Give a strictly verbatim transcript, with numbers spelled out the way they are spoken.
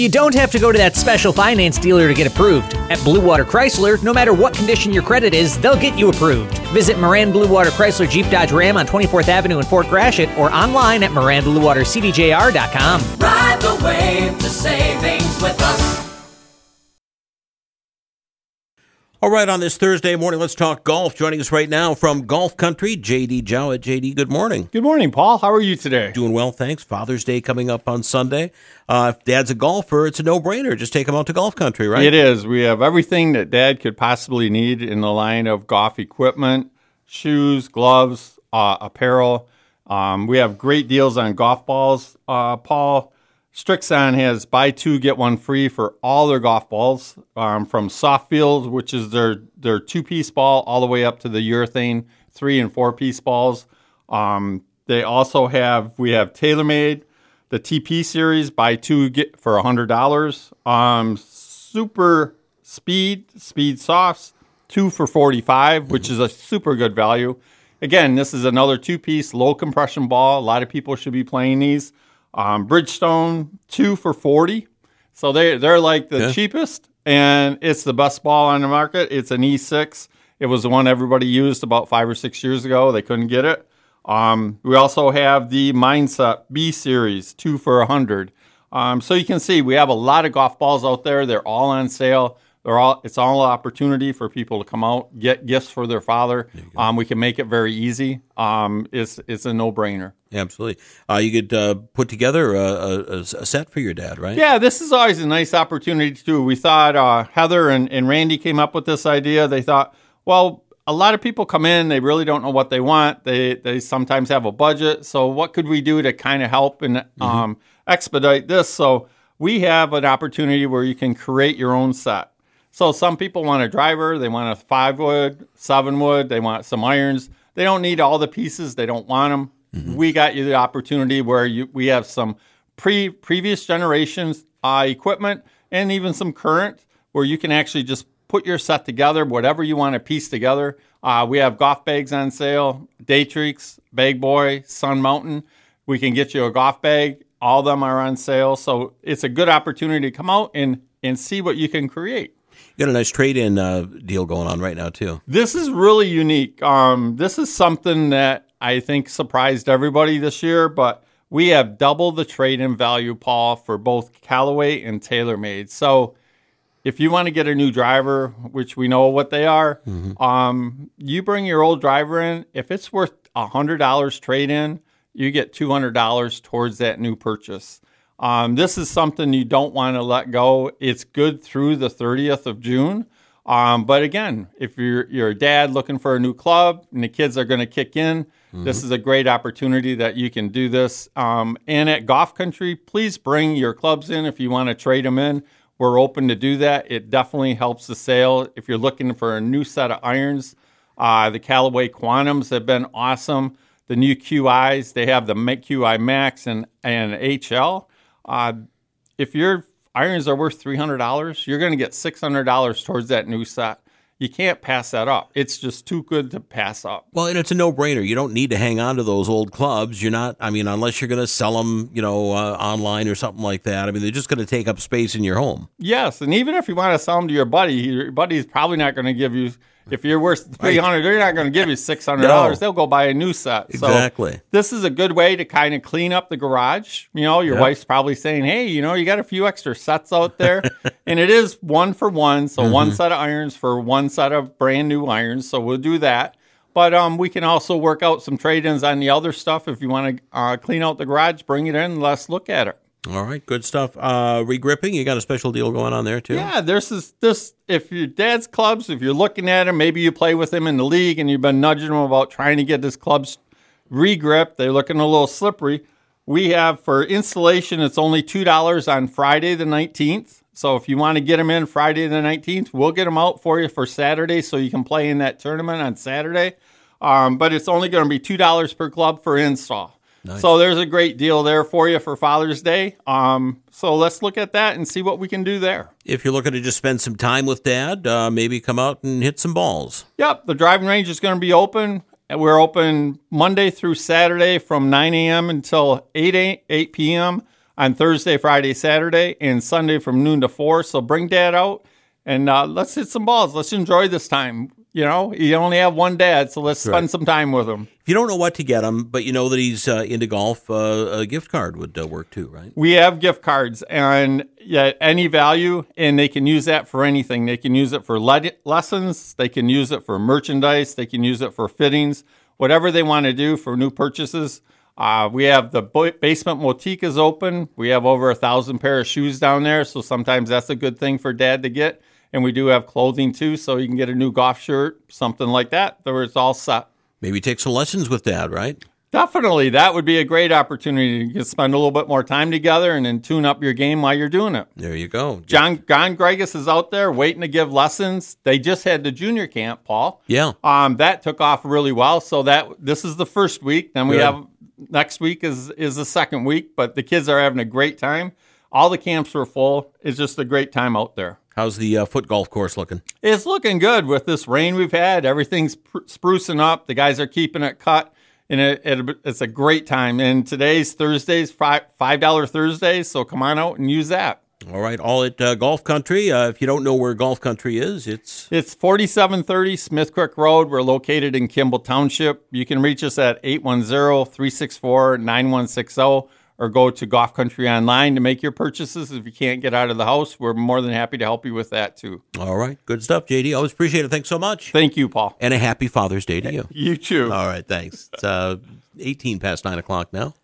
You don't have to go to that special finance dealer to get approved. At Blue Water Chrysler, no matter what condition your credit is, they'll get you approved. Visit Moran Blue Water Chrysler Jeep Dodge Ram on twenty-fourth Avenue in Fort Gratiot or online at moran blue water c d j r dot com. Ride the wave to savings with us. All right, on this Thursday morning, let's talk golf. Joining us right now from Golf Country, J D Jowett. J D, good morning. Good morning, Paul. How are you today? Doing well, thanks. Father's Day coming up on Sunday. Uh, if Dad's a golfer, it's a no-brainer. Just take him out to Golf Country, right? It is. We have everything that Dad could possibly need in the line of golf equipment, shoes, gloves, uh, apparel. Um, we have great deals on golf balls, uh, Paul. Strixon has buy two, get one free for all their golf balls, um, from Softfield, which is their, their two-piece ball, all the way up to the urethane three- and four-piece balls. Um, they also have, we have TaylorMade, the T P series, buy two, get for one hundred dollars. Um, super Speed, Speed Softs, two for forty-five dollars, which is a super good value. Again, this is another two-piece, low-compression ball. A lot of people should be playing these. Um, Bridgestone, two for forty. So they, they're like the yeah. cheapest, and it's the best ball on the market. It's an E six. It was the one everybody used about five or six years ago. They couldn't get it. Um, we also have the Mindset B Series, two for one hundred. Um, so you can see we have a lot of golf balls out there. They're all on sale. They're all. It's all an opportunity for people to come out, get gifts for their father. Um, we can make it very easy. Um, it's it's a no-brainer. Absolutely. Uh, you could uh, put together a, a, a set for your dad, right? Yeah, this is always a nice opportunity to do. We thought uh, Heather and, and Randy came up with this idea. They thought, well, a lot of people come in, they really don't know what they want. They they sometimes have a budget. So what could we do to kind of help and mm-hmm. um, expedite this? So we have an opportunity where you can create your own set. So some people want a driver, they want a five wood, seven wood, they want some irons. They don't need all the pieces, they don't want them. Mm-hmm. We got you the opportunity where you, we have some pre previous generations uh, equipment and even some current where you can actually just put your set together, whatever you want to piece together. Uh, we have golf bags on sale, Daytrix, Bag Boy, Sun Mountain. We can get you a golf bag. All of them are on sale. So it's a good opportunity to come out and, and see what you can create. You got a nice trade-in uh, deal going on right now, too. This is really unique. Um, this is something that I think surprised everybody this year, but we have double the trade-in value, Paul, for both Callaway and TaylorMade. So if you want to get a new driver, which we know what they are, mm-hmm. um, you bring your old driver in. If it's worth one hundred dollars trade-in, you get two hundred dollars towards that new purchase. Um, this is something you don't want to let go. It's good through the thirtieth of June. Um, but again, if you're, you're a dad looking for a new club and the kids are going to kick in, mm-hmm. this is a great opportunity that you can do this. Um, and at Golf Country, please bring your clubs in if you want to trade them in. We're open to do that. It definitely helps the sale. If you're looking for a new set of irons, uh, the Callaway Quantums have been awesome. The new Q Is, they have the Q I Max and, and H L. Uh, if your irons are worth three hundred dollars, you're going to get six hundred dollars towards that new set. You can't pass that up. It's just too good to pass up. Well, and it's a no-brainer. You don't need to hang on to those old clubs. You're not, I mean, unless you're going to sell them, you know, uh, online or something like that. I mean, they're just going to take up space in your home. Yes, and even if you want to sell them to your buddy, your buddy's probably not going to give you, if you're worth three hundred dollars, they're not going to give you six hundred dollars. No. They'll go buy a new set. Exactly. So this is a good way to kind of clean up the garage. You know, your yep. wife's probably saying, hey, you know, you got a few extra sets out there. And it is one for one. So mm-hmm. one set of irons for one set of brand new irons. So we'll do that. But um, we can also work out some trade-ins on the other stuff. If you want to uh, clean out the garage, bring it in and let's look at it. All right, good stuff. Uh, regripping, you got a special deal going on there, too? Yeah, this is this. If your dad's clubs, if you're looking at him, maybe you play with him in the league and you've been nudging him about trying to get his clubs regripped. They're looking a little slippery. We have, for installation, it's only two dollars on Friday the nineteenth. So if you want to get them in Friday the nineteenth, we'll get them out for you for Saturday so you can play in that tournament on Saturday. Um, but it's only going to be two dollars per club for install. Nice. So there's a great deal there for you for Father's Day. Um, so let's look at that and see what we can do there. If you're looking to just spend some time with Dad, uh, maybe come out and hit some balls. Yep, the driving range is going to be open. We're open Monday through Saturday from nine a.m. until eight p.m. on Thursday, Friday, Saturday, and Sunday from noon to four. So bring Dad out and uh, let's hit some balls. Let's enjoy this time. You know, you only have one dad, so let's spend right. some time with him. If you don't know what to get him, but you know that he's uh, into golf, uh, a gift card would uh, work too, right? We have gift cards and yeah, any value, and they can use that for anything. They can use it for le- lessons. They can use it for merchandise. They can use it for fittings, whatever they want to do for new purchases. Uh, we have the bo- basement boutique is open. We have over a thousand pair of shoes down there, so sometimes that's a good thing for Dad to get. And we do have clothing, too, so you can get a new golf shirt, something like that, where it's all set. Maybe take some lessons with Dad, right? Definitely. That would be a great opportunity. You can spend a little bit more time together and then tune up your game while you're doing it. There you go. John John Gregus is out there waiting to give lessons. They just had the junior camp, Paul. Yeah. Um, that took off really well. So that this is the first week. Then we Good. have next week is, is the second week, but the kids are having a great time. All the camps are full. It's just a great time out there. How's the uh, foot golf course looking? It's looking good with this rain we've had. Everything's pr- sprucing up. The guys are keeping it cut, and it, it, it's a great time. And today's Thursdays, five $5 Thursdays, so come on out and use that. All right, all at uh, Golf Country. Uh, if you don't know where Golf Country is, it's... It's forty-seven thirty Smith Creek Road. We're located in Kimball Township. You can reach us at eight one zero, three six four, nine one six zero. Or go to Golf Country Online to make your purchases. If you can't get out of the house, we're more than happy to help you with that, too. All right. Good stuff, J D. Always appreciate it. Thanks so much. Thank you, Paul. And a happy Father's Day to you. You, too. All right. Thanks. It's uh, eighteen past nine o'clock now.